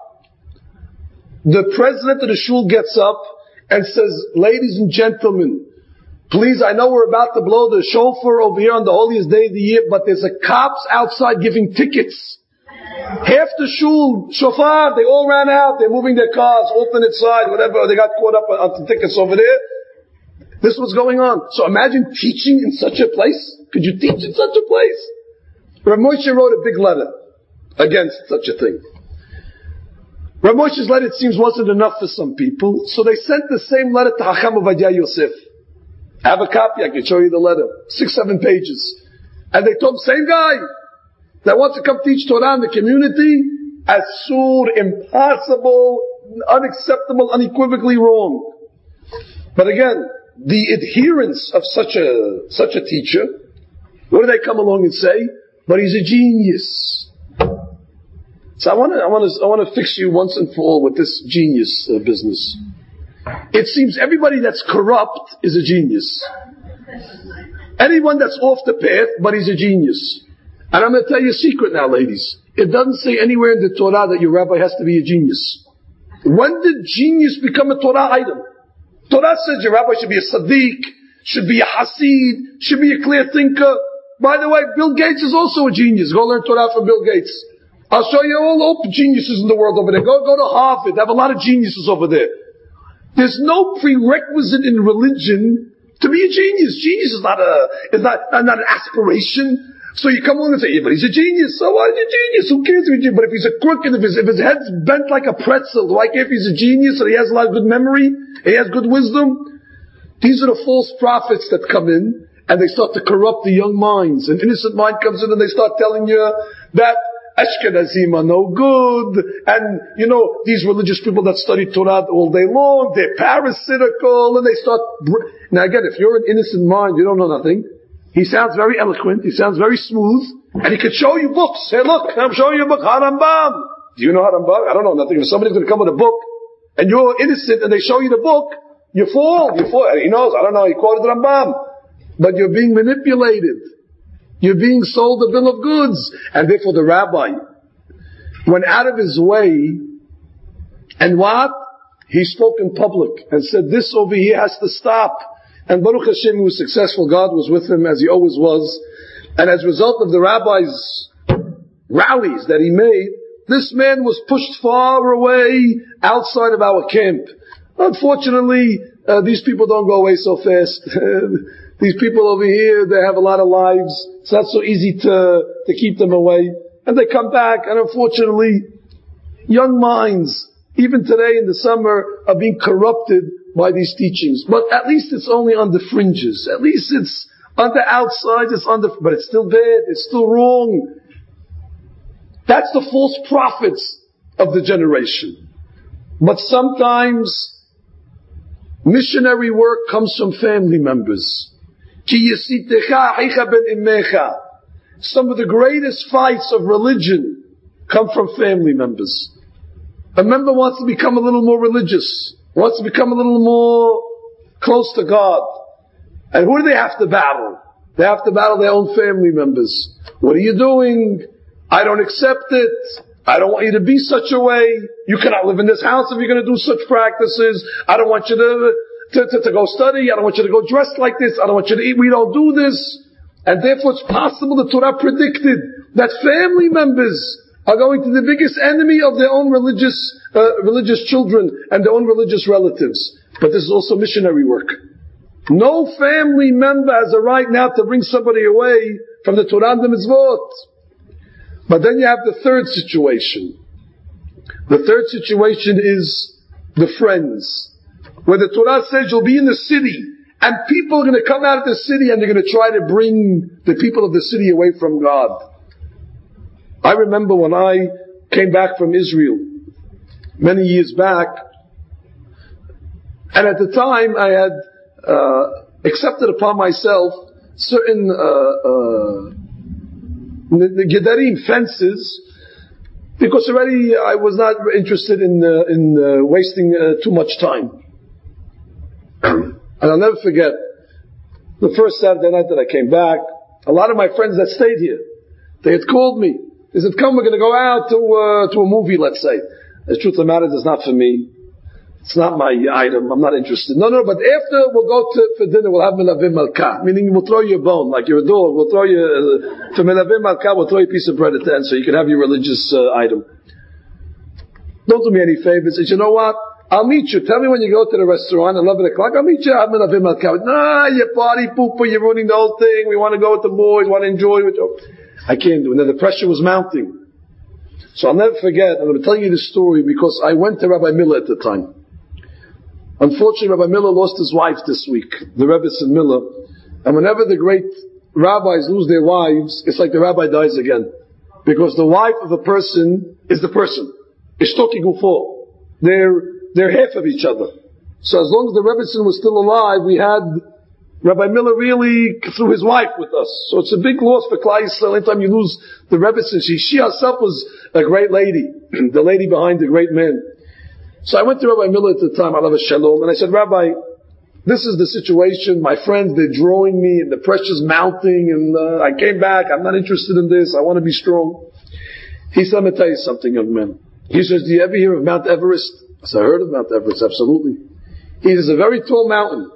The president of the shul gets up and says, ladies and gentlemen, please, I know we're about to blow the shofar over here on the holiest day of the year, but there's a cops outside giving tickets. Half the shul, shofar, they all ran out. They're moving their cars, alternate side, whatever. They got caught up on the tickets over there. This was going on. So imagine teaching in such a place. Could you teach in such a place? Rav Moshe wrote a big letter against such a thing. Rav Moshe's letter, it seems, wasn't enough for some people, so they sent the same letter to Hacham Ovadia Yosef. I have a copy, I can show you the letter. Six, seven pages. And they told the same guy that wants to come teach Torah in the community, asur, impossible, unacceptable, unequivocally wrong. But again, the adherents of such a, such a teacher, what do they come along and say? But he's a genius. So I want to, I want to, I want to fix you once and for all with this genius uh, business. It seems everybody that's corrupt is a genius. Anyone that's off the path, but he's a genius. And I'm going to tell you a secret now, ladies. It doesn't say anywhere in the Torah that your rabbi has to be a genius. When did genius become a Torah item? Torah says your rabbi should be a Sadiq, should be a Hasid, should be a clear thinker. By the way, Bill Gates is also a genius. Go learn Torah from Bill Gates. I'll show you all the geniuses in the world over there. Go, go to Harvard. They have a lot of geniuses over there. There's no prerequisite in religion to be a genius. Genius is not a, is not, not an aspiration. So you come along and say, yeah, but he's a genius. So what? He's a genius. Who cares if he's a genius? But if he's a crook and if his, if his head's bent like a pretzel, do I care if he's a genius and he has a lot of good memory? He has good wisdom? These are the false prophets that come in and they start to corrupt the young minds. An innocent mind comes in and they start telling you that Ashkenazim are no good, and, you know, these religious people that study Torah all day long, they're parasitical, and they start... Br- now again, if you're an innocent mind, you don't know nothing, he sounds very eloquent, he sounds very smooth, and he could show you books. Hey, look, I'm showing you a book, Harambam. Do you know Harambam? I don't know nothing. If somebody's going to come with a book, and you're innocent, and they show you the book, you fall, you fall. He knows, I don't know, he quoted Rambam. But you're being manipulated. You're being sold a bill of goods. And therefore the rabbi went out of his way, and what? He spoke in public and said, this over here has to stop. And Baruch Hashem, he was successful. God was with him as he always was. And as a result of the rabbi's rallies that he made, this man was pushed far away outside of our camp. Unfortunately, uh, these people don't go away so fast. These people over here, they have a lot of lives. It's not so easy to, to keep them away. And they come back, and unfortunately, young minds, even today in the summer, are being corrupted by these teachings. But at least it's only on the fringes. At least it's on the outside, it's on the, but it's still bad, it's still wrong. That's the false prophets of the generation. But sometimes missionary work comes from family members. Some of the greatest fights of religion come from family members. A member wants to become a little more religious, wants to become a little more close to God. And who do they have to battle? They have to battle their own family members. What are you doing? I don't accept it. I don't want you to be such a way. You cannot live in this house if you're going to do such practices. I don't want you to, to, to, to go study. I don't want you to go dressed like this. I don't want you to eat. We don't do this. And therefore it's possible the Torah predicted that family members are going to be the biggest enemy of their own religious, uh, religious children and their own religious relatives. But this is also missionary work. No family member has a right now to bring somebody away from the Torah and the mitzvot. But then you have the third situation. The third situation is the friends. Where the Torah says you'll be in the city, and people are going to come out of the city and they're going to try to bring the people of the city away from God. I remember when I came back from Israel, many years back, and at the time I had uh, accepted upon myself certain uh, uh, the Gedarim fences, because already I was not interested in uh, in uh, wasting uh, too much time. And I'll never forget the first Saturday night that I came back. A lot of my friends that stayed here, they had called me. They said, "Come, we're going to go out to uh, to a movie, let's say." The truth of the matter is, it's not for me. It's not my item. I'm not interested. No, no, but after we'll go to, for dinner, we'll have melavim malka. Meaning we'll throw you a bone, like you're a dog. We'll throw you, uh, for melavim malka, we'll throw you a piece of bread at the end so you can have your religious uh, item. Don't do me any favors. Say, you know what? I'll meet you. Tell me when you go to the restaurant at eleven o'clock. I'll meet you. Have melavim malka. Nah, you party pooper. You're ruining the whole thing. We want to go with the boys. Want to enjoy with you. I can't do it. And then the pressure was mounting. So I'll never forget. I'm going to tell you this story because I went to Rabbi Miller at the time. Unfortunately, Rabbi Miller lost his wife this week, the Rebbetzin Miller. And whenever the great rabbis lose their wives, it's like the rabbi dies again. Because the wife of a person is the person. Ishtoki gufo. They're, they're half of each other. So as long as the Rebbetzin was still alive, we had Rabbi Miller really through his wife with us. So it's a big loss for Klal Yisrael. Anytime you lose the Rebbetzin, she, she herself was a great lady. The lady behind the great man. So I went to Rabbi Miller at the time, Alav Shalom, and I said, Rabbi, this is the situation. My friends, they're drawing me, and the pressure's mounting, and uh, I came back. I'm not interested in this. I want to be strong. He said, let me tell you something, young man. He says, do you ever hear of Mount Everest? I said, I heard of Mount Everest, absolutely. He says, a very tall mountain.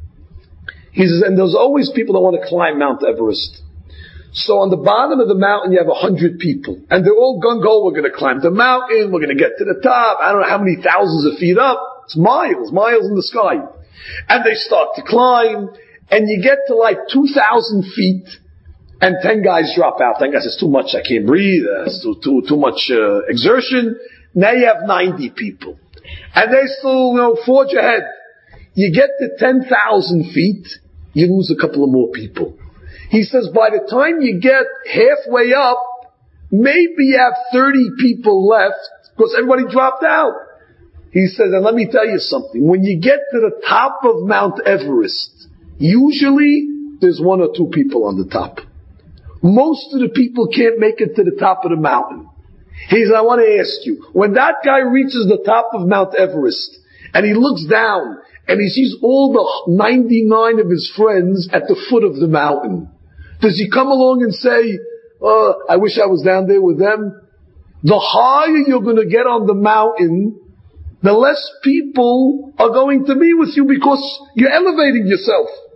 He says, and there's always people that want to climb Mount Everest. So on the bottom of the mountain, you have a hundred people. And they're all gung-ho, we're going to climb the mountain, we're going to get to the top. I don't know how many thousands of feet up. It's miles, miles in the sky. And they start to climb, and you get to like two thousand feet, and ten guys drop out. ten guys, it's too much, I can't breathe, it's too, too, too much uh, exertion. Now you have ninety people. And they still, you know, forge ahead. You get to ten thousand feet, you lose a couple of more people. He says, by the time you get halfway up, maybe you have thirty people left, because everybody dropped out. He says, and let me tell you something, when you get to the top of Mount Everest, usually there's one or two people on the top. Most of the people can't make it to the top of the mountain. He says, I want to ask you, when that guy reaches the top of Mount Everest, and he looks down, and he sees all the ninety-nine of his friends at the foot of the mountain, does he come along and say, uh, I wish I was down there with them? The higher you're going to get on the mountain, the less people are going to be with you because you're elevating yourself.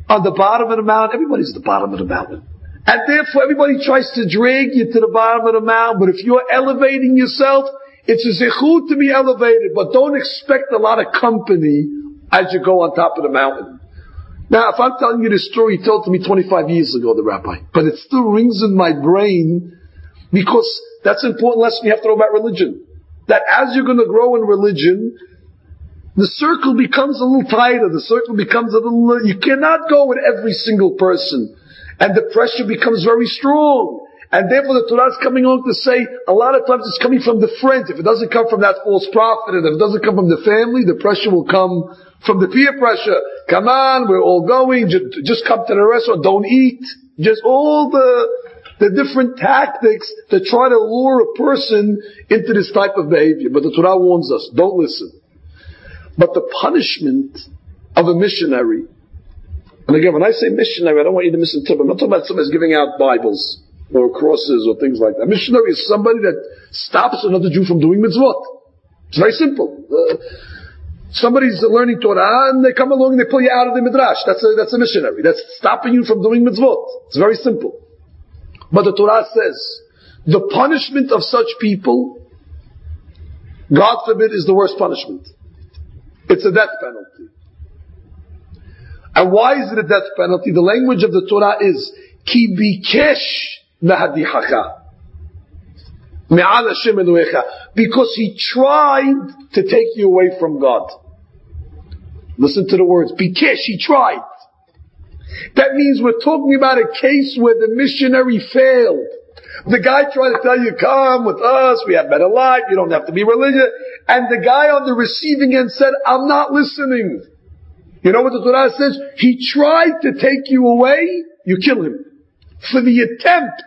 on the bottom of the mountain. Everybody's at the bottom of the mountain. And therefore everybody tries to drag you to the bottom of the mountain. But if you're elevating yourself, it's a zechut to be elevated, but don't expect a lot of company as you go on top of the mountain. Now, if I'm telling you this story, he told it to me twenty-five years ago, the rabbi, but it still rings in my brain because that's an important lesson you have to know about religion. That as you're going to grow in religion, the circle becomes a little tighter, the circle becomes a little, you cannot go with every single person, and the pressure becomes very strong. And therefore the Torah is coming on to say, a lot of times it's coming from the friends. If it doesn't come from that false prophet, and if it doesn't come from the family, the pressure will come from the peer pressure. Come on, we're all going, just, just come to the restaurant, don't eat. Just all the, the different tactics to try to lure a person into this type of behavior. But the Torah warns us, don't listen. But the punishment of a missionary, and again, when I say missionary, I don't want you to misinterpret. I'm not talking about somebody who's giving out Bibles or crosses or things like that. Missionary is somebody that stops another Jew from doing mitzvot. It's very simple. Uh, somebody's learning Torah and they come along and they pull you out of the midrash. That's a, that's a missionary. That's stopping you from doing mitzvot. It's very simple. But the Torah says, the punishment of such people, God forbid, is the worst punishment. It's a death penalty. And why is it a death penalty? The language of the Torah is, Ki bikesh lahadichacha. Me'al Hashem Elohecha. Because he tried to take you away from God. Listen to the words. Bikesh, he tried. That means we're talking about a case where the missionary failed. The guy tried to tell you, come with us, we have better life, you don't have to be religious. And the guy on the receiving end said, I'm not listening. You know what the Torah says? He tried to take you away, you kill him. For the attempt.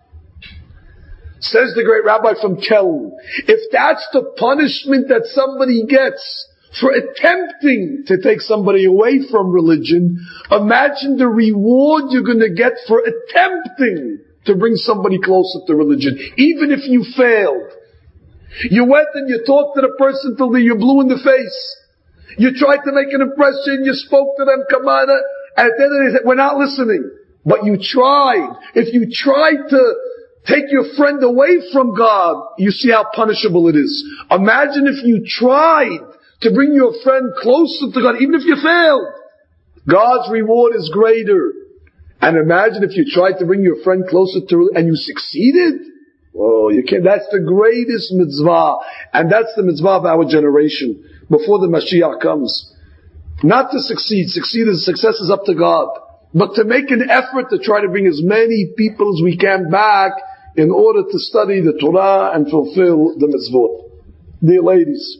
Says the great rabbi from Kelm, if that's the punishment that somebody gets for attempting to take somebody away from religion, imagine the reward you're going to get for attempting to bring somebody closer to religion, even if you failed. You went and you talked to the person till you're blue in the face. You tried to make an impression, you spoke to them, come on, and at the end of the day, they said, we're not listening. But you tried. If you tried to take your friend away from God, you see how punishable it is. Imagine if you tried to bring your friend closer to God, even if you failed. God's reward is greater. And imagine if you tried to bring your friend closer to, and you succeeded. Oh, you can't, that's the greatest mitzvah. And that's the mitzvah of our generation, before the Mashiach comes. Not to succeed. Succeed is, success is up to God. But to make an effort to try to bring as many people as we can back in order to study the Torah and fulfill the mitzvot. Dear ladies,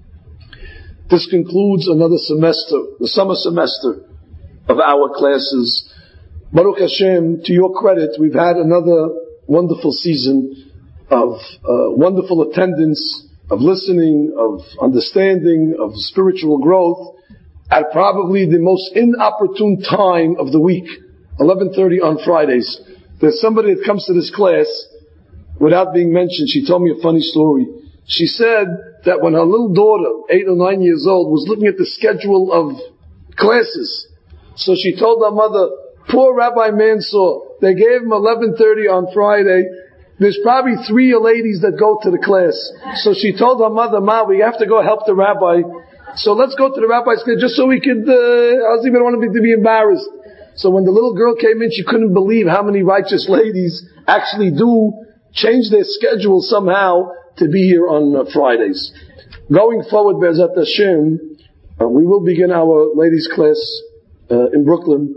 this concludes another semester, the summer semester of our classes. Baruch Hashem, to your credit, we've had another wonderful season of uh, wonderful attendance, of listening, of understanding, of spiritual growth, at probably the most inopportune time of the week, eleven thirty on Fridays. There's somebody that comes to this class, without being mentioned, she told me a funny story. She said that when her little daughter, eight or nine years old, was looking at the schedule of classes, so she told her mother, poor Rabbi Mansour, they gave him eleven thirty on Friday, there's probably three ladies that go to the class. So she told her mother, Ma, we have to go help the rabbi. So let's go to the rabbi's class just so we could, uh, I was even want to be, to be embarrassed. So when the little girl came in, she couldn't believe how many righteous ladies actually do change their schedule somehow to be here on uh, Fridays. Going forward, Be'ezat Hashem, uh, we will begin our ladies class uh, in Brooklyn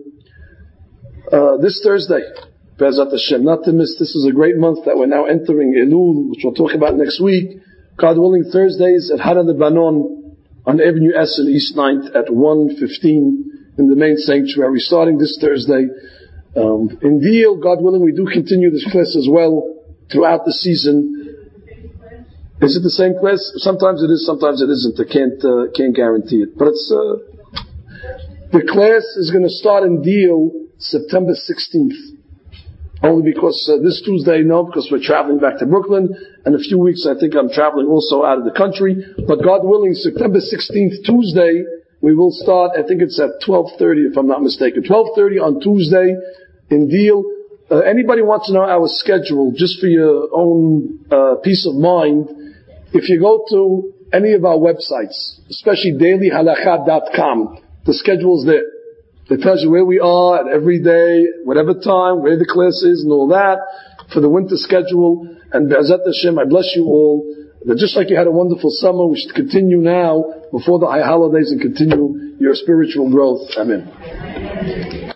uh, this Thursday. Be'ezat Hashem, not to miss. This is a great month that we're now entering, Elul, which we'll talk about next week. God willing, Thursdays at Haran Lebanon on Avenue S in East ninth at one fifteen in the main sanctuary, starting this Thursday. Um, in Deal, God willing, we do continue this class as well throughout the season. Is it the same class? Sometimes it is, sometimes it isn't. I can't uh, can't guarantee it. But it's uh, the class is going to start in Deal September sixteenth. Only because uh, this Tuesday, no, because we're traveling back to Brooklyn. And a few weeks, I think I'm traveling also out of the country. But God willing, September sixteenth, Tuesday, We will start, I think it's at twelve thirty if I'm not mistaken. twelve thirty on Tuesday in Deal. Uh, anybody wants to know our schedule, just for your own uh, peace of mind, if you go to any of our websites, especially daily halakha dot com, the schedule's there. It tells you where we are at every day, whatever time, where the class is and all that, for the winter schedule. And Be'ezat Hashem, I bless you all. That just like you had a wonderful summer, we should continue now, before the high holidays, and continue your spiritual growth. Amen.